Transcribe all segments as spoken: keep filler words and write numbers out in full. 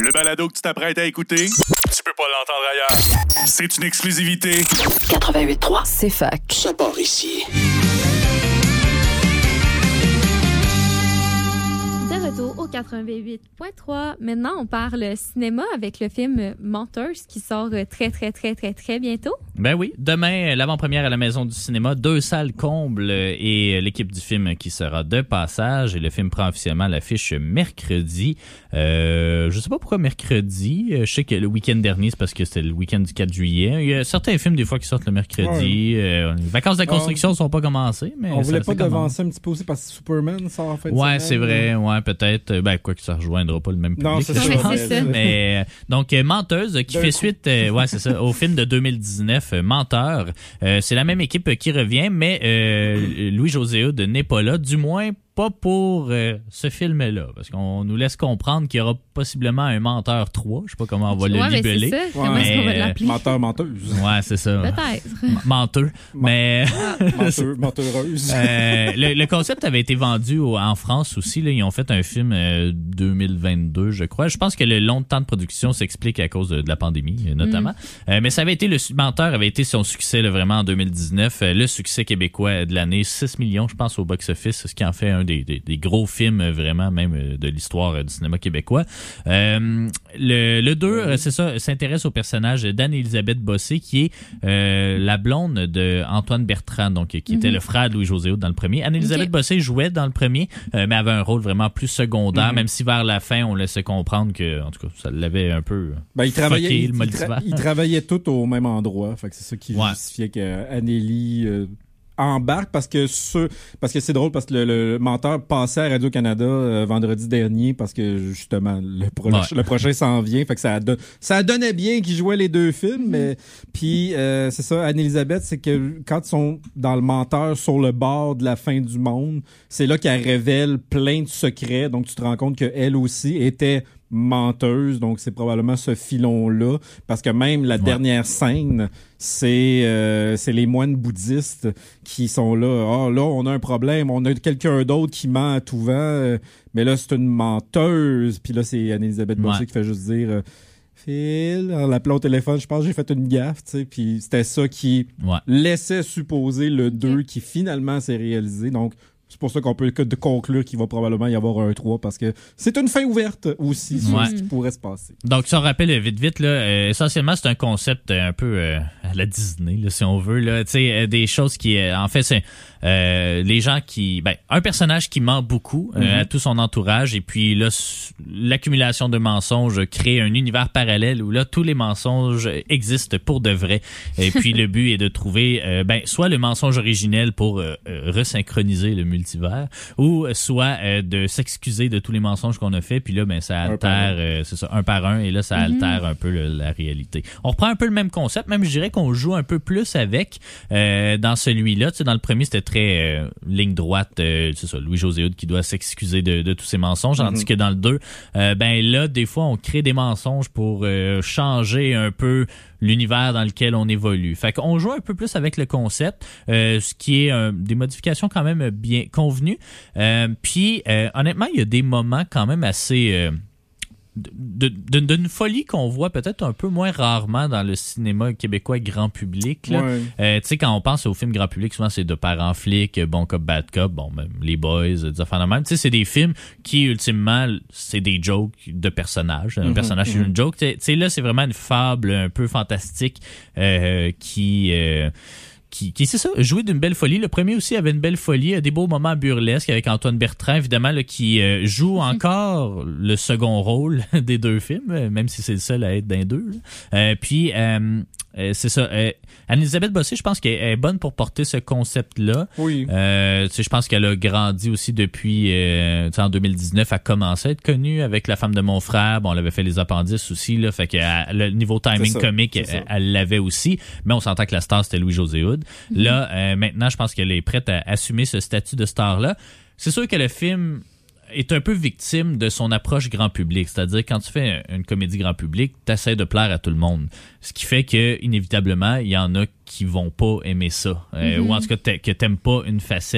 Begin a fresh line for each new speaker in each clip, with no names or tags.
Le balado que tu t'apprêtes à écouter, tu peux pas l'entendre ailleurs. C'est une exclusivité.
quatre-vingt-huit trois,
c'est fac.
Ça part ici.
De retour au quatre-vingt-huit point trois. Maintenant, on parle cinéma avec le film Menteurs qui sort très, très, très, très, très bientôt.
Ben oui, demain, l'avant-première à la Maison du cinéma, deux salles combles et l'équipe du film qui sera de passage. Et le film prend officiellement l'affiche mercredi. Euh, je sais pas pourquoi mercredi. Je sais que le week-end dernier, c'est parce que c'était le week-end du quatre juillet. Il y a certains films, des fois, qui sortent le mercredi. Ouais. Euh, les vacances de la construction ne sont pas commencées. Mais
on
ça,
voulait
ça
pas devancer un petit peu aussi parce que Superman sort en fin de
ouais,
semaine.
c'est vrai. Ouais, peut-être. Ben, quoi que ça rejoindra pas le même public.
Non, c'est
ça.
ça.
C'est ça.
Mais, donc, Menteuse, qui fait suite, euh, ouais, c'est ça, au film de deux mille dix-neuf, Menteur. Euh, c'est la même équipe qui revient, mais euh, Louis-José Hood n'est pas là, du moins pas pour euh, ce film-là, parce qu'on nous laisse comprendre qu'il y aura possiblement un Menteur trois, je sais pas comment on va
ouais,
le libeller.
C'est ça. Comment est-ce qu'on va l'appeler?
Menteur, menteuse.
Ouais, c'est ça.
Peut-être.
M- Menteux. Mais...
Menteur, menteureuse.
euh, le, le concept avait été vendu au, en France aussi. Là, ils ont fait un film euh, deux mille vingt-deux, je crois. Je pense que le long temps de production s'explique à cause de, de la pandémie, notamment. Mm. Euh, mais ça avait été, le Menteur avait été son succès là, vraiment en deux mille dix-neuf. Euh, le succès québécois de l'année, six millions, je pense, au box-office, ce qui en fait un Des, des, des gros films vraiment même de l'histoire du cinéma québécois. Euh, le, le deux, oui. c'est ça, s'intéresse au personnage d'Anne-Élisabeth Bossé qui est euh, la blonde de Antoine Bertrand, donc qui mm-hmm. était le frère de Louis-José Hood dans le premier. Anne-Élisabeth okay. Bossé jouait dans le premier, euh, mais avait un rôle vraiment plus secondaire, mm-hmm. même si vers la fin on laissait comprendre que, en tout cas, ça l'avait un peu
ben, il travaillait,
fucké,
il,
le
il, tra- il travaillait tout au même endroit, fait que c'est ça qui ouais. justifiait qu'Annélie euh, embarque parce que ce parce que c'est drôle parce que le, le Menteur passait à Radio-Canada euh, vendredi dernier parce que justement le, pro- ouais. le, le prochain s'en vient, fait que ça don- ça donnait bien qu'ils jouaient les deux films, mais puis euh, c'est ça, Anne-Élisabeth, c'est que quand ils sont dans le Menteur sur le bord de la fin du monde, c'est là qu'elle révèle plein de secrets, donc tu te rends compte qu'elle aussi était menteuse, donc c'est probablement ce filon-là, parce que même la ouais. dernière scène, c'est euh, c'est les moines bouddhistes qui sont là. Ah, là, on a un problème, on a quelqu'un d'autre qui ment à tout vent, euh, mais là, c'est une menteuse. Puis là, c'est Anne-Élisabeth Bossé ouais. qui fait juste dire... Euh, Phil, en l'appelant au téléphone, je pense que j'ai fait une gaffe, tu sais, puis c'était ça qui ouais. laissait supposer le deux qui finalement s'est réalisé, donc c'est pour ça qu'on peut de conclure qu'il va probablement y avoir un trois parce que c'est une fin ouverte aussi sur ouais. ce qui pourrait se passer.
Donc, ça rappelle vite vite, là, euh, essentiellement, c'est un concept un peu euh, à la Disney, là, si on veut. Là, euh, des choses qui... Euh, en fait, c'est euh, les gens qui... Ben, un personnage qui ment beaucoup euh, mm-hmm. à tout son entourage et puis là, l'accumulation de mensonges crée un univers parallèle où là, tous les mensonges existent pour de vrai. Et puis, le but est de trouver euh, ben, soit le mensonge originel pour euh, resynchroniser le multivers ou soit euh, de s'excuser de tous les mensonges qu'on a fait, puis là ben ça altère euh, c'est ça un par un et là ça mm-hmm. altère un peu le, la réalité. On reprend un peu le même concept, même je dirais qu'on joue un peu plus avec euh, dans celui-là, tu sais, dans le premier c'était très euh, ligne droite, euh, c'est ça, Louis-José Hood qui doit s'excuser de, de tous ses mensonges, mm-hmm. tandis que dans le deux, euh, ben là des fois on crée des mensonges pour euh, changer un peu l'univers dans lequel on évolue. Fait qu'on joue un peu plus avec le concept, euh, ce qui est euh, des modifications quand même bien convenues. Euh, puis, euh, honnêtement, il y a des moments quand même assez... Euh, de, de, d'une folie qu'on voit peut-être un peu moins rarement dans le cinéma québécois grand public. Là. Ouais. Euh, tu sais, quand on pense aux films grand public, souvent c'est de Parents flics, Bon cop, bad cop, bon, même Les Boys, des affaires de même. Tu sais, c'est des films qui, ultimement, c'est des jokes de personnages. Un mm-hmm, personnage, c'est mm-hmm. une joke. Tu sais, là, c'est vraiment une fable un peu fantastique euh, qui... Euh, Qui, qui c'est ça, jouer d'une belle folie. Le premier aussi avait une belle folie, des beaux moments burlesques avec Antoine Bertrand, évidemment, là, qui euh, joue encore le second rôle des deux films, même si c'est le seul à être dans les deux. Euh, puis, euh, euh, c'est ça. Euh, Anne-Élisabeth Bossé, je pense qu'elle est bonne pour porter ce concept-là. Oui. Euh, tu sais, je pense qu'elle a grandi aussi depuis, euh, tu sais, en deux mille dix-neuf, elle a commencé à être connue avec La femme de mon frère. Bon, elle avait fait Les Appendices aussi, là, fait que elle, le niveau timing comique, elle, elle l'avait aussi. Mais on s'entend que la star, c'était Louis-José Hood. Mm-hmm. Là, euh, maintenant, je pense qu'elle est prête à assumer ce statut de star-là. C'est sûr que le film est un peu victime de son approche grand public. C'est-à-dire, quand tu fais une comédie grand public, tu essaies de plaire à tout le monde. Ce qui fait que, inévitablement, il y en a qui vont pas aimer ça. Euh, mm-hmm. Ou en tout cas, t'a- que t'aimes pas une facette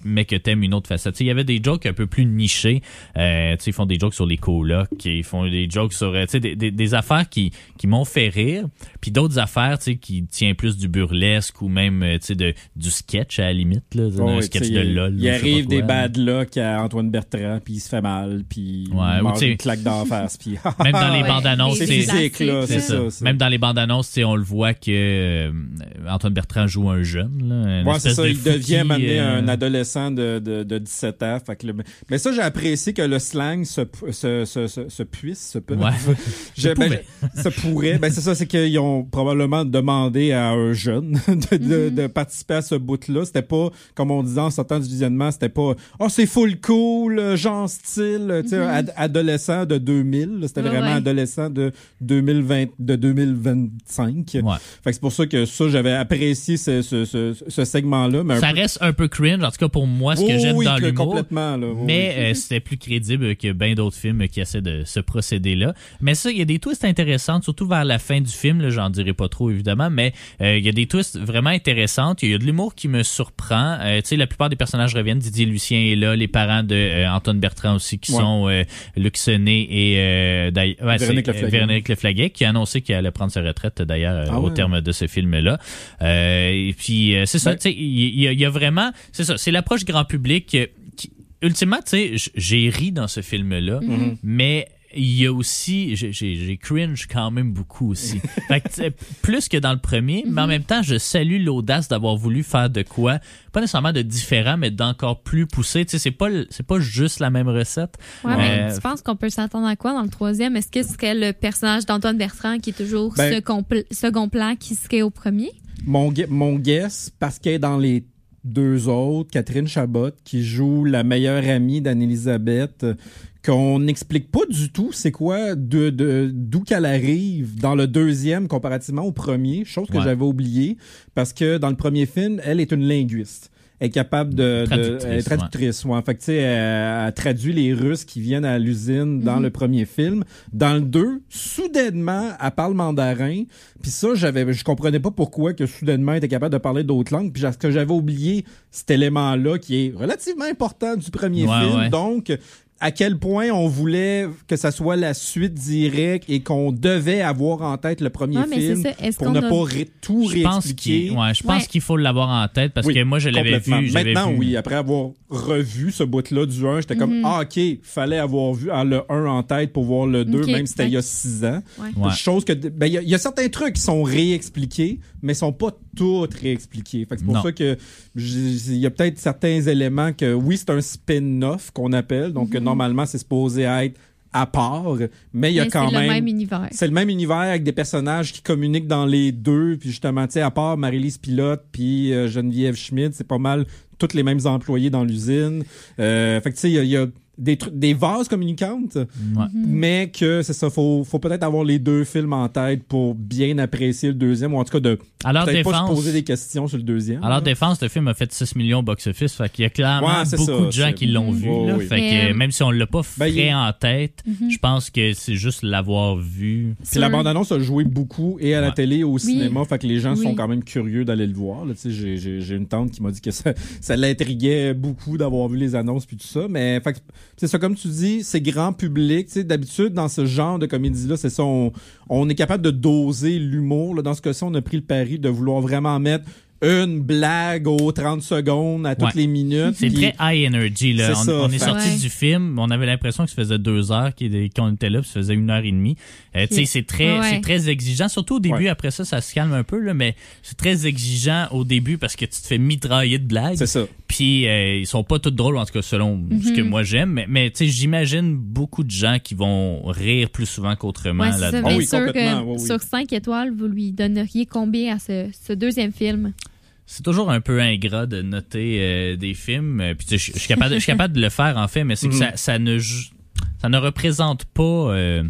mais que t'aimes une autre facette. Il y avait des jokes un peu plus nichés. Euh, ils font des jokes sur les colocs, ils font des jokes sur des, des, des affaires qui, qui m'ont fait rire, puis d'autres affaires qui tiennent plus du burlesque ou même de, du sketch à la limite, là,
oh,
un
oui,
sketch de LOL.
Il arrive des bad luck à Antoine Bertrand, puis il se fait mal, puis
ouais,
il mange une claque d'en face. Puis
même dans les
ouais,
bandes annonces,
c'est
physique, là, c'est ça.
ça. Même dans les bandes annonces, on le voit que euh, Antoine Bertrand joue un jeune. Là,
ouais, c'est ça. De il devient maintenant
euh...
un adolescent de, de, de dix-sept ans. Fait que le... Mais ça, j'ai apprécié que le slang se, se, se, se, se puisse, se peut.
Ouais.
je, ben, ça pourrait. Ben, c'est ça, c'est qu'ils ont probablement demandé à un jeune de, de, de participer à ce bout-là. C'était pas, comme on disait en sortant du visionnement, c'était pas « Oh, c'est full cool, genre style, tu sais, mm-hmm. ad- adolescent de deux mille. » C'était ouais, vraiment ouais. adolescent de deux mille vingt, de deux mille vingt-cinq. Ouais. Fait que c'est pour ça que ça, j'avais apprécié ce, ce, ce, ce segment-là. Mais
ça
peu...
reste un peu cringe, en tout cas pour moi, ce que oh, j'aime
oui,
dans l'humour.
Complètement, là. Oh,
mais
oui.
euh, c'était plus crédible que bien d'autres films qui essaient de ce procédé-là. Mais ça, il y a des twists intéressants, surtout vers la fin du film. Là, j'en dirai pas trop, évidemment, mais euh, il y a des twists vraiment intéressants. Il y a de l'humour qui me surprend. Euh, tu sais, la plupart des personnages reviennent. Didier Lucien est là, les parents de euh, Antoine Bertrand aussi, qui ouais. sont euh, Luc Sonnet et euh, ouais,
Véronique Leflaguet.
Véronique Leflaguet, qui a annoncé qu'elle allait prendre sa retraite, d'ailleurs, ah, au ouais. terme de ce film-là. Euh, et puis, euh, c'est ça, ben... tu sais, il y, y, y a vraiment... C'est ça, c'est l'approche grand public euh, qui... Ultimement, tu sais, j'ai ri dans ce film-là, mm-hmm. mais... il y a aussi, j'ai, j'ai, j'ai cringe quand même beaucoup aussi. Fait que, plus que dans le premier, mm-hmm. mais en même temps, je salue l'audace d'avoir voulu faire de quoi, pas nécessairement de différent, mais d'encore plus poussé. Tu sais, c'est pas, c'est pas juste la même recette.
Ouais, euh, mais tu penses qu'on peut s'attendre à quoi dans le troisième? Est-ce que ce serait le personnage d'Antoine Bertrand qui est toujours ben, second, second plan qui serait au premier?
Mon, mon guess, parce qu'elle est dans les deux autres, Catherine Chabot, qui joue la meilleure amie d'Anne-Élisabeth, qu'on n'explique pas du tout c'est quoi, de, de, d'où qu'elle arrive dans le deuxième comparativement au premier, chose que ouais. j'avais oublié, parce que dans le premier film, elle est une linguiste. Elle est capable de...
Traductrice.
de elle est traductrice, ouais. ouais. Fait que, tu sais, elle, elle traduit les Russes qui viennent à l'usine dans mm-hmm. le premier film. Dans le deux, soudainement, elle parle mandarin. Puis ça, j'avais, je comprenais pas pourquoi que soudainement, elle était capable de parler d'autres langues. Puis ce que j'avais oublié, cet élément-là qui est relativement important du premier
ouais,
film.
Ouais.
Donc... à quel point on voulait que ça soit la suite directe et qu'on devait avoir en tête le premier
ouais,
film pour ne a... pas ré- tout
je
réexpliquer.
Pense ouais, je pense ouais. qu'il faut l'avoir en tête parce oui, que moi, je l'avais vu.
Maintenant,
vu...
oui, après avoir revu ce bout-là du un, j'étais mm-hmm. comme, ah, OK, fallait avoir vu le un en tête pour voir le deux, okay. même si c'était ouais. il y a six ans.
Ouais. Ouais.
Chose que, ben, il y, y a certains trucs qui sont réexpliqués, mais sont pas tous réexpliqués. Fait que c'est pour non. ça que il y a peut-être certains éléments que, oui, c'est un spin-off qu'on appelle, donc mm-hmm. normalement, c'est supposé être à part, mais il y a
mais
quand
c'est
même...
c'est le même univers.
C'est le même univers avec des personnages qui communiquent dans les deux, puis justement, tu sais, à part Marie-Lise Pilote puis euh, Geneviève Schmidt, c'est pas mal tous les mêmes employés dans l'usine. Euh, fait que tu sais, il y a... Y a des trucs, des vases communicantes, ouais. mais que c'est ça, faut, faut peut-être avoir les deux films en tête pour bien apprécier le deuxième, ou en tout cas de
alors
peut-être
défense,
pas se poser des questions sur le deuxième.
Alors défense, le film a fait six millions au box-office, fait qu'il y a clairement
ouais,
beaucoup
ça,
de gens
c'est...
qui l'ont vu,
oh,
là,
oui.
fait que euh, même si on l'a pas frais ben, il... en tête, mm-hmm. je pense que c'est juste l'avoir vu.
Puis la bande-annonce a joué beaucoup et à la ouais. télé et au cinéma,
oui.
fait que les gens
oui.
sont quand même curieux d'aller le voir. Là, j'ai, j'ai, j'ai une tante qui m'a dit que ça, ça l'intriguait beaucoup d'avoir vu les annonces puis tout ça, mais fait que, c'est ça, comme tu dis, c'est grand public. Tu sais, d'habitude, dans ce genre de comédie-là, c'est ça, on, on est capable de doser l'humour. Là. Dans ce cas-ci, on a pris le pari de vouloir vraiment mettre une blague aux trente secondes à toutes
ouais.
les minutes.
C'est
puis...
très high energy. Là. On,
ça,
on est
fait...
sorti
ouais.
du film, on avait l'impression que ça faisait deux heures qu'on était là, puis ça faisait une heure et demie. Euh, okay. c'est, très, ouais. c'est très exigeant, surtout au début. Ouais. Après ça, ça se calme un peu, là, mais c'est très exigeant au début parce que tu te fais mitrailler de blagues.
C'est ça.
Puis euh, ils sont pas toutes drôles, en tout cas selon mm-hmm. ce que moi j'aime. Mais, mais tu sais, j'imagine beaucoup de gens qui vont rire plus souvent qu'autrement.
Ouais, c'est
là-dedans.
ça,
oh oui,
sûr que
oh oui.
sur cinq étoiles, vous lui donneriez combien à ce, ce deuxième film?
C'est toujours un peu ingrat de noter euh, des films. Puis je suis capable, je suis capable de le faire en fait, mais c'est que mm-hmm. ça, ça ne ça ne représente pas euh,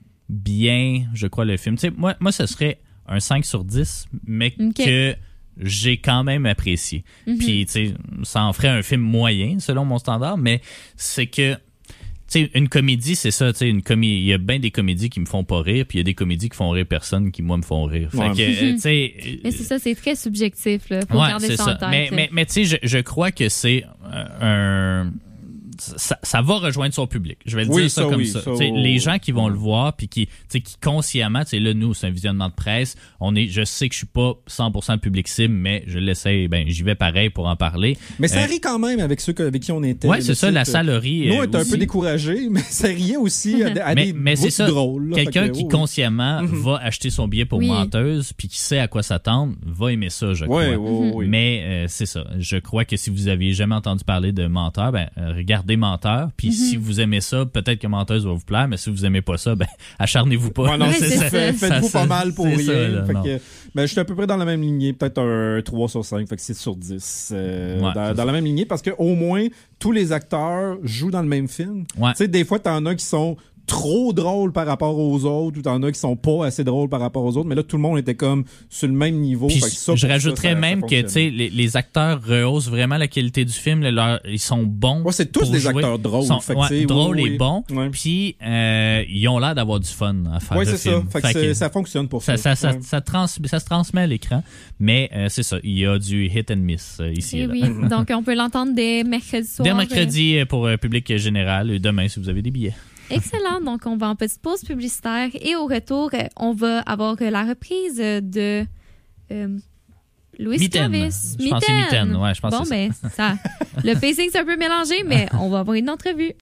bien, je crois, le film. Tu sais, moi, moi, ce serait un cinq sur dix, mais okay. que j'ai quand même apprécié. Mm-hmm. Puis, tu sais, ça en ferait un film moyen, selon mon standard, mais c'est que tu sais, une comédie, c'est ça, tu sais, une comédie, il y a bien des comédies qui me font pas rire, puis il y a des comédies qui font rire personne qui, moi, me font rire. Fait
ouais.
que, tu sais...
Mais c'est ça, c'est très subjectif, là, pour
ouais,
garder
c'est
ça
ça.
en tête.
Mais, mais, mais tu sais, je, je crois que c'est un Ça, ça va rejoindre son public. Je vais le
oui,
dire ça,
ça
comme
oui,
ça.
ça
T'sais,
oh,
les gens qui vont
oh.
le voir puis qui, qui consciemment, là, nous, c'est un visionnement de presse. On est, je sais que je suis pas cent pour cent le public cible, mais je l'essaie. Ben, j'y vais pareil pour en parler.
Mais ça
euh,
rit quand même avec ceux avec qui on était.
Ouais, c'est ça, la salle rit.
Nous, on
euh,
était un
aussi.
peu découragés, mais ça riait aussi à, des- à
mais,
des
mais c'est
bouts
ça.
drôles. là.
Quelqu'un
Fait que,
qui
oh,
consciemment
Mm-hmm.
va acheter son billet pour
Oui.
Menteuse puis qui sait à quoi s'attendre, va aimer ça, je
Ouais,
crois.
ouais, ouais.
Mais euh, c'est ça. Je crois que si vous aviez jamais entendu parler de Menteur, ben euh, regardez Menteur. Puis si vous aimez ça, peut-être que Menteuse va vous plaire. Mais si vous aimez pas ça, ben acharnez-vous pas.
Ouais, non,
Ouais,
c'est
c'est
ça.
ça.
Faites-vous
Ça,
pas mal pour
c'est
rien.
ça, là,
fait
non.
que, ben, je suis à peu près dans la même lignée, peut-être un trois sur cinq, fait que six sur dix. Euh,
Ouais,
dans
c'est
dans
ça.
la même lignée, parce que au moins, tous les acteurs jouent dans le même film.
Ouais.
Tu sais, des fois, t'en as qui sont trop drôles par rapport aux autres, ou t'en as qui sont pas assez drôles par rapport aux autres, mais là, tout le monde était comme sur le même niveau.
Puis
Fait que ça,
je
pour
rajouterais
ça, ça-
même
ça
que tu
fonctionne.
sais les, les acteurs rehaussent vraiment la qualité du film. Là, leur- ils sont bons.
Ouais, c'est tous
pour
des
jouer.
acteurs drôles.
Ils sont,
fait que,
ouais,
tu sais,
drôles
oui,
et
oui.
bons.
Ouais.
Puis euh, ils ont l'air d'avoir du fun à faire
Ouais,
le
c'est ça.
film.
Fait que,
Fait
c'est-
que
ça fonctionne pour
ça,
ça.
ça, ça,
Ouais.
ça, trans- ça se transmet à l'écran, mais euh, c'est ça. Il y a du hit and miss euh, ici. et
Eh
là.
oui, donc on peut l'entendre dès mercredi soir.
Dès mercredi euh, pour euh, public général et demain si vous avez des billets.
Excellent. Donc, on va en petite pause publicitaire et au retour, euh, on va avoir euh, la reprise euh, de euh, Louis
Mitaine.
Clovis.
Je pense que c'est Mitaine. Ouais, je pense
bon,
que c'est
ben, ça. Le pacing, c'est un peu mélangé, mais on va avoir une entrevue.